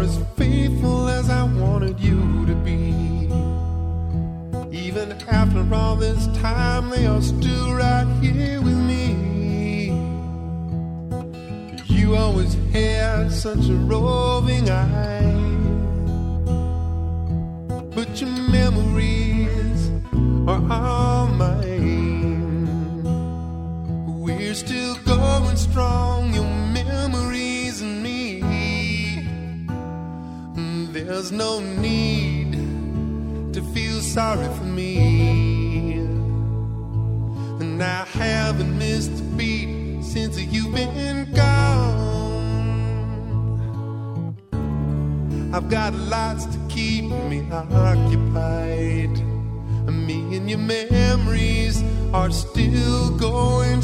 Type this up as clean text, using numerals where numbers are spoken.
as faithful as I wanted you to be. Even after all this time, they are still right here with me. You always had such a roving eye, but your memories are all mine. We're still going strong, your memories and me. There's no need to feel sorry for me. And I haven't missed a beat since you've been gone. I've got lots to keep me occupied. Me and your memories are still going